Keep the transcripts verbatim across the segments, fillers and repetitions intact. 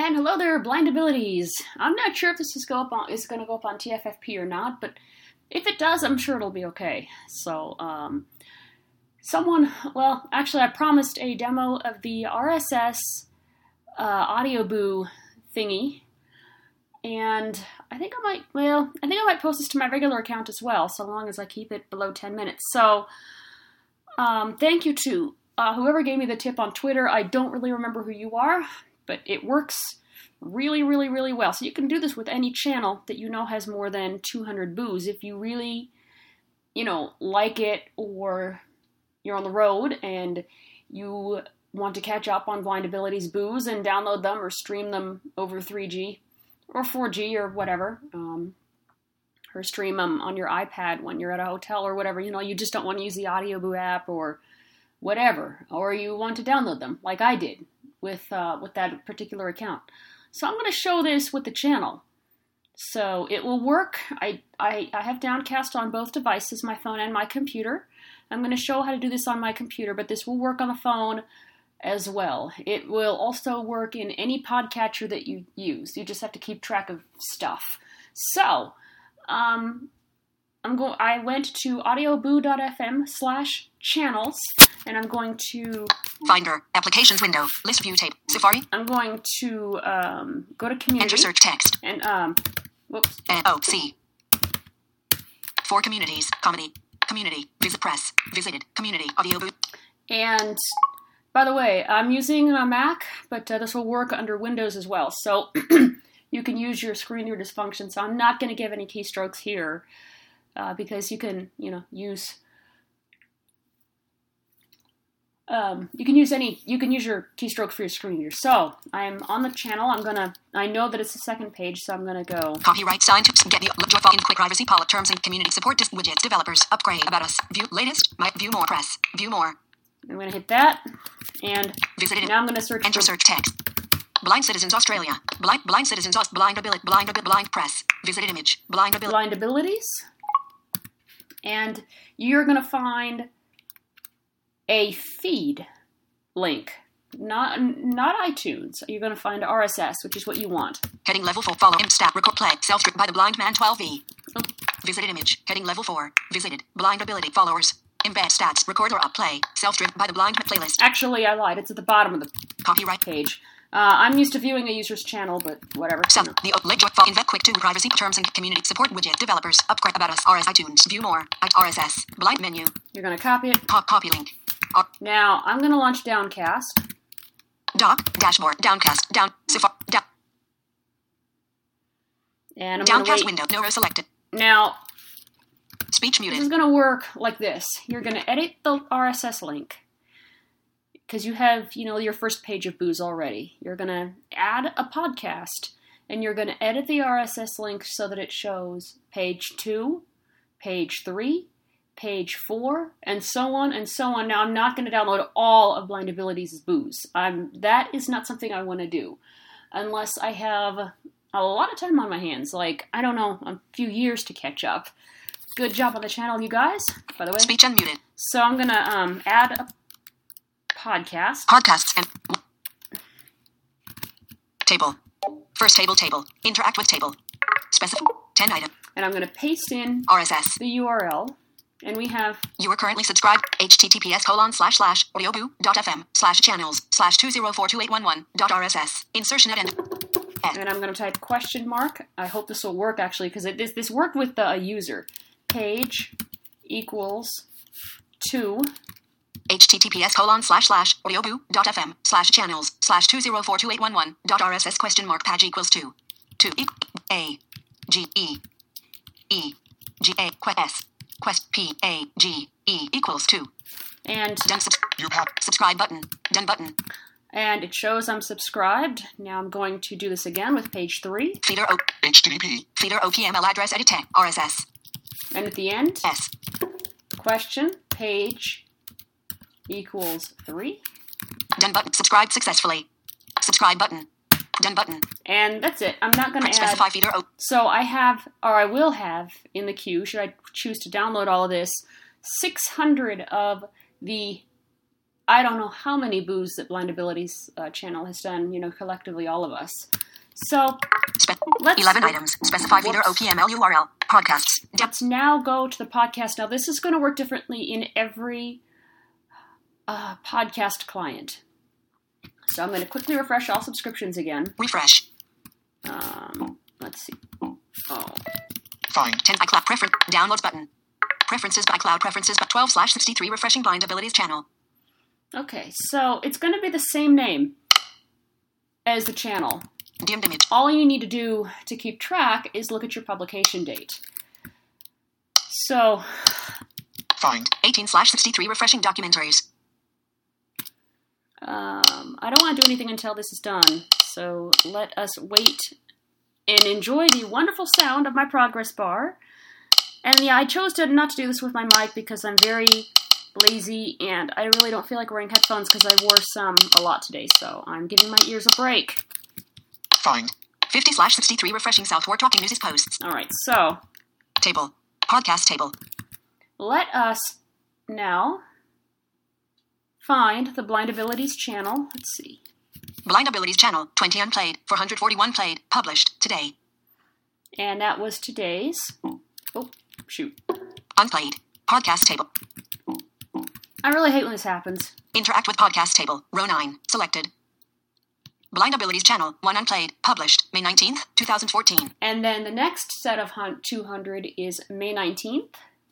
And hello there, Blind Abilities. I'm not sure if this is go up on is going to go up on T F F P or not, but if it does, I'm sure it'll be okay. So, um, someone, well, actually, I promised a demo of the R S S uh, Audioboo thingy, and I think I might, well, I think I might post this to my regular account as well, so long as I keep it below ten minutes. So, um, thank you to uh, whoever gave me the tip on Twitter. I don't really remember who you are, but it works really, really, really well. So you can do this with any channel that you know has more than two hundred boos. If you really, you know, like it, or you're on the road and you want to catch up on Blind Abilities boos and download them or stream them over three G or four G or whatever, um, or stream them on your iPad when you're at a hotel or whatever, you know, you just don't want to use the Audioboo app or whatever, or you want to download them like I did with uh, with that particular account. So I'm going to show this with the channel. So it will work. I, I, I have Downcast on both devices, my phone and my computer. I'm going to show how to do this on my computer, but this will work on the phone as well. It will also work in any podcatcher that you use. You just have to keep track of stuff. So, um, I'm go- I went to audioboo.fm slash channels, and I'm going to Finder, applications window, list view tape, Safari. I'm going to um, go to community. Enter search text. And, um, whoops. N O C. For communities, comedy, community, visit press, visited, community, Audioboo. And, by the way, I'm using a Mac, but uh, this will work under Windows as well. So, you can use your screen reader's function. So I'm not going to give any keystrokes here, uh, because you can, you know, use... Um, you can use any, you can use your keystrokes for your screen reader. So, I'm on the channel, I'm gonna, I know that it's the second page, so I'm gonna go. Copyright sign to get the joy in quick privacy policy terms and community support dis- widgets, developers, upgrade, about us, view latest, my, view more, press, view more. I'm gonna hit that, and Visited. now I'm gonna search Enter for, search text. Blind Citizens Australia. Blind, blind Citizens Aus- Blind Ability, Blind Ability, Blind Press. Visited image. Blind Ability. Blind Abilities, and you're gonna find a feed link, not not iTunes. You're going to find R S S, which is what you want. Heading level four. Follow him. Stat record play. Self strip by the blind man. twelve V. Oh. Visited image. Heading level four. Visited. Blind ability. Followers. Embed stats. Record or up play. Self strip by the blind playlist. Actually, I lied. It's at the bottom of the copyright page. Uh, I'm used to viewing a user's channel, but whatever. Some the late joy invent quick to privacy terms and community support widget developers upgrade about us R S iTunes view more at R S S blind menu. You're going to copy it. Co- copy link. Uh, now I'm going to launch Downcast. Dock dashboard Downcast down Safari down. And I'm Downcast wait. window no row selected. Now speech muted. This is going to work like this. You're going to edit the R S S link, because you have, you know, your first page of boos already. You're going to add a podcast, and you're going to edit the R S S link so that it shows page two, page three, page four, and so on and so on. Now, I'm not going to download all of Blind Abilities' boos. I'm, that is not something I want to do unless I have a lot of time on my hands, like, I don't know, a few years to catch up. Good job on the channel, you guys, by the way. Speech unmuted. So I'm going to um, add a podcast. Podcasts and table. First table, table. Interact with table. Specify ten item. And I'm going to paste in R S S. the U R L. And we have... You are currently subscribed. https colon slash slash audioboo.fm slash channels slash two zero four two eight one one dot rss. Insertion at end. F. And I'm going to type question mark. I hope this will work, actually, because this, this worked with the, a user. Page equals two. https colon slash slash audioboo.fm slash channels slash two zero four two eight one one dot rss question mark page equals two. two. E- A. G. E. E. G. A. Quest. S. Quest P A G E equals two. And done. Subs- you have subscribe button. Done button. And it shows I'm subscribed. Now I'm going to do this again with page three. Feeder O H T T P. Feeder O P M L address edit tag R S S. And at the end, S. Question page equals three. Done button. Subscribe successfully. Subscribe button. Done button. And that's it. I'm not going to add... Specify feeder O. So I have, or I will have, in the queue, should I choose to download all of this, six hundred of the I don't know how many boos that Blind Abilities uh, channel has done, you know, collectively all of us. So, Spe- let's... eleven items. Specify leader O P M L U R L. Podcasts. Let's now go to the podcast. Now, this is going to work differently in every uh, podcast client. So I'm going to quickly refresh all subscriptions again. Refresh. Um, let's see. Oh. Find ten iCloud preference. Downloads button. Preferences by cloud preferences by twelve slash sixty-three refreshing Blind Abilities channel. Okay, so it's going to be the same name as the channel. Dimmed image. All you need to do to keep track is look at your publication date. So, find eighteen slash sixty-three refreshing documentaries. Um, I don't want to do anything until this is done, so let us wait and enjoy the wonderful sound of my progress bar. And yeah, I chose to not to do this with my mic because I'm very lazy and I really don't feel like wearing headphones because I wore some a lot today, so I'm giving my ears a break. Find fifty slash sixty-three refreshing Southward Talking News posts. Alright, so table. Podcast table. Let us now find the Blind Abilities channel. Let's see. Blind Abilities channel, twenty unplayed, four hundred forty-one played, published today. And that was today's. Oh, shoot. Unplayed. Podcast table. I really hate when this happens. Interact with podcast table, row nine, selected. Blind Abilities channel, one unplayed, published May nineteenth, twenty fourteen. And then the next set of two hundred is May nineteenth.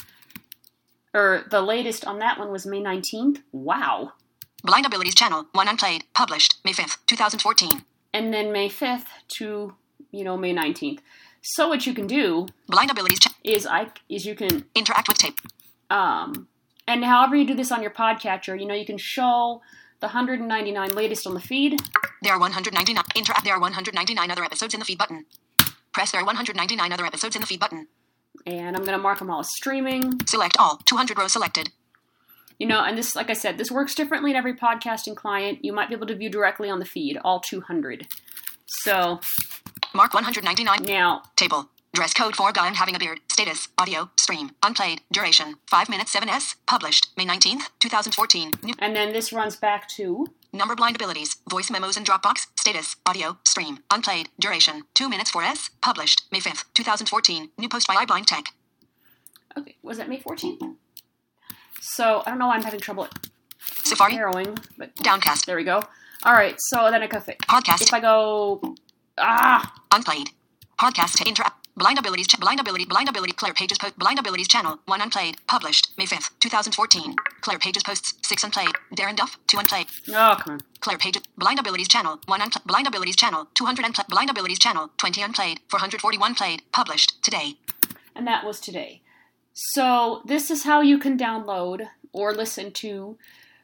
Or the latest on that one was May nineteenth. Wow. Blind Abilities channel, one unplayed, published May fifth, twenty fourteen. And then May fifth to, you know, May nineteenth. So what you can do Blind Abilities cha- is I is you can interact with tape. Um, and however you do this on your podcatcher, you know, you can show the one hundred ninety-nine latest on the feed. There are one hundred ninety-nine interact. There are one hundred ninety-nine other episodes in the feed button. Press there are one hundred ninety-nine other episodes in the feed button. And I'm going to mark them all as streaming. Select all. two hundred rows selected. You know, and this, like I said, this works differently in every podcasting client. You might be able to view directly on the feed, all two hundred. So, mark one hundred ninety-nine. Now, table. Dress code for guy and having a beard. Status. Audio. Stream. Unplayed. Duration. five minutes seven S. Published May nineteenth, twenty fourteen. New- and then this runs back to number Blind Abilities. Voice memos and Dropbox. Status. Audio. Stream. Unplayed. Duration. two minutes four S. Published May fifth, twenty fourteen. New post by iBlind Tech. Okay, was that May fourteenth? So, I don't know why I'm having trouble Safari. arrowing, but Downcast. There we go. Alright, so then I go fit. Podcast. If I go... Ah! Unplayed. Podcast. Interact. Blind Abilities. Ch- Blind Ability. Blind Ability. Claire Pages post. Blind Abilities channel. one unplayed. Published May fifth, twenty fourteen. Claire Pages posts. six unplayed. Darren Duff. two unplayed. Oh, come on. Claire Pages. Blind Abilities channel. one unplayed. Blind Abilities channel. two hundred unplayed. Blind Abilities channel. twenty unplayed. four hundred forty-one played. Published today. And that was today. So this is how you can download or listen to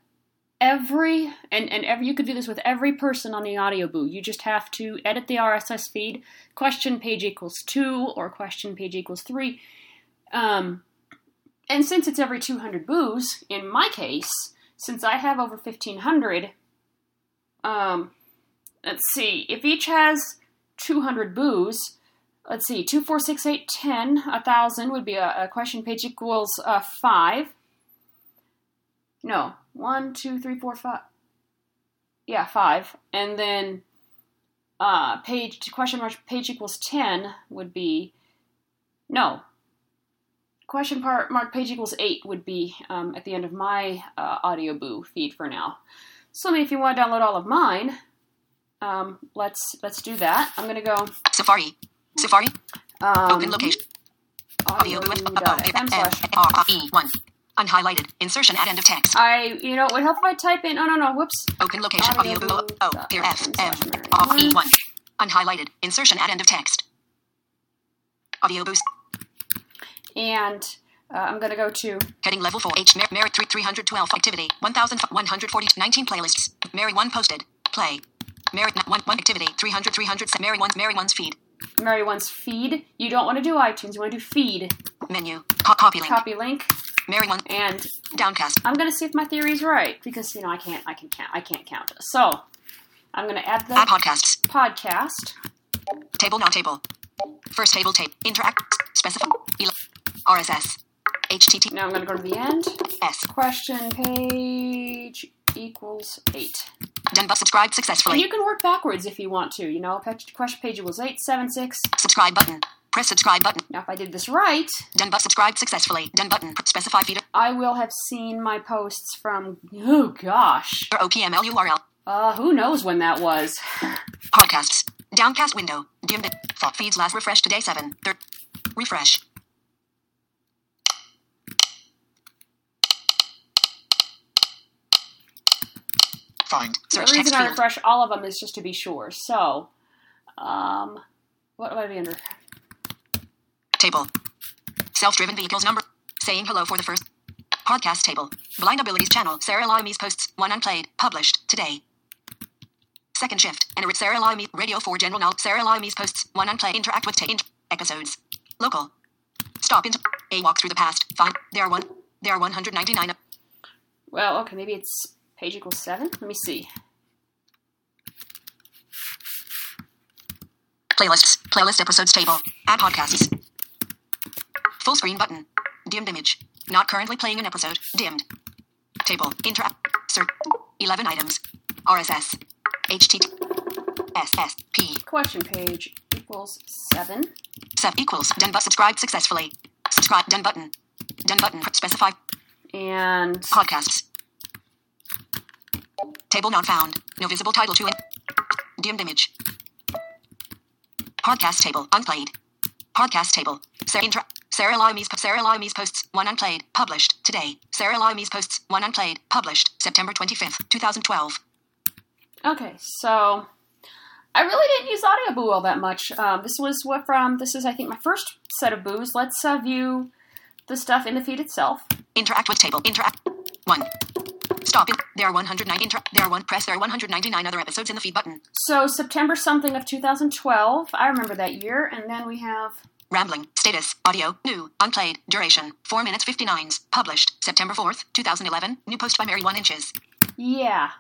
every, and, and every, you could do this with every person on the audio boo. You just have to edit the R S S feed, question page equals two or question page equals three. Um, and since it's every two hundred boos, in my case, since I have over fifteen hundred, um, let's see, if each has two hundred boos, let's see, two, four, six, eight, ten, one thousand would be a, a question page equals uh, five. No, one, two, three, four, five. Yeah, five. And then uh, page question mark page equals ten would be, no, question part mark page equals eight would be um, at the end of my uh, audio boo feed for now. So I mean, if you want to download all of mine, um, let's let's do that. I'm going to go Safari. Safari. Um, Open location. Audio audio.fm slash R E one. Unhighlighted. Insertion at end of text. I, you know, it would help if I type in, oh, no, no, whoops. Open location. Audio boo. O. Here. F. M. R E one. Unhighlighted. Insertion at end of text. Audio boost. And uh, I'm going to go to heading level four. H. Mer- Merit three three hundred twelve activity one thousand one hundred forty nineteen playlists. Mary one posted. Play. Merit one one activity three hundred three hundred Mary one Mary one's feed. Mary one's feed. You don't want to do iTunes. You want to do feed. Menu. Co- copy link. Copy link. Mary one and Downcast. I'm going to see if my theory is right because you know I can't I can count I can't count. So I'm going to add the add podcasts. Podcast. Table now table. First table tape. Interact. Specify. R S S. H T T P. Now I'm going to go to the end. S. Question page equals eight. Done but subscribed And successfully. you can work backwards if you want to. You know, page- question page equals eight, seven, six. Subscribe button. Press subscribe button. Now, if I did this right, Done but subscribed successfully. Done button. Specify feed I will have seen my posts from, oh gosh, or O P M L U R L. uh, who knows when that was. Podcasts. Downcast window. Dimmed. Thought feeds last refresh today seven. Third. Refresh. Find. The Search reason text I field. refresh all of them is just to be sure. So, um, what would I be under? Table. Self-driven vehicles number. Saying hello for the first. Podcast table. Blind Abilities channel. Sarah Laimie's posts. One unplayed. Published. Today. Second shift. Enter it. Sarah Laimie. Radio for general knowledge. Sarah Laimie's posts. One unplayed. Interact with ta- int- episodes. Local. Stop into. A walk through the past. Find. There are one. There are one hundred ninety-nine. Well, okay, maybe it's page equals seven. Let me see. Playlists. Playlist episodes table. Add podcasts. Full screen button. Dimmed image. Not currently playing an episode. Dimmed. Table. Interact. Search. eleven items. R S S. H T T S S P. Question page equals seven. Sub equals. Done but subscribed successfully. Subscribe. Done button. Done button. Specify. And Podcasts. Table not found. No visible title to it. Dimmed image. Podcast table. Unplayed. Podcast table. Sarah, intra- Sarah Laimie's Sarah Laimie's posts. One unplayed. Published. Today. Sarah Laimie's posts. One unplayed. Published. September twenty-fifth, twenty twelve. okay, so I really didn't use Audio Boo all that much. Um, this was what from. This is I think my first set of boos. Let's uh, view the stuff in the feed itself. Interact with table. Interact. One. Stop it. There are one hundred nine. Inter- there are one. Press. There are one hundred ninety-nine other episodes in the feed button. So September something of two thousand twelve. I remember that year, and then we have. Rambling. Status. Audio. New. Unplayed. Duration. four minutes fifty-nine. Published. September fourth, twenty eleven. New post by Mary One Inches. Yeah.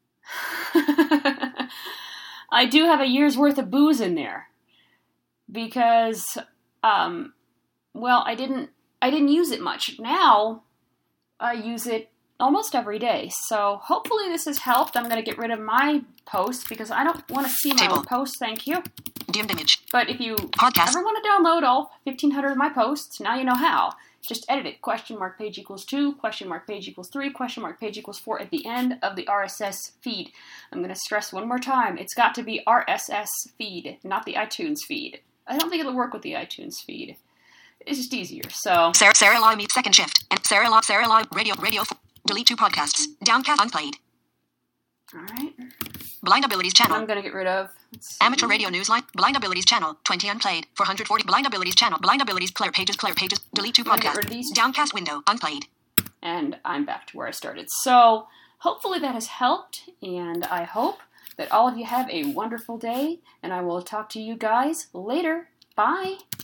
I do have a year's worth of booze in there. Because, um, well, I didn't, I didn't use it much. Now, I use it almost every day. So, hopefully this has helped. I'm going to get rid of my posts because I don't want to see my Table. own posts, thank you. Dimmed image. But if you Podcast. ever want to download all fifteen hundred of my posts, now you know how. Just edit it. Question mark page equals two, question mark page equals three, question mark page equals four at the end of the R S S feed. I'm going to stress one more time. It's got to be R S S feed, not the iTunes feed. I don't think it'll work with the iTunes feed. It's just easier. So, Sarah Sarah Laimie. Second shift. And Sarah La Sarah Laimie. Radio. Radio. f- Delete two podcasts. Downcast. Unplayed. all right. Blind Abilities I'm channel. going to get rid of. let's see. Amateur radio newsline. Blind Abilities channel. twenty unplayed. four hundred forty. Blind Abilities channel. Blind Abilities player pages. Player pages. Delete two I'm gonna get podcasts. rid of these. Downcast window. Unplayed. And I'm back to where I started. So, hopefully that has helped, and I hope that all of you have a wonderful day, and I will talk to you guys later. Bye!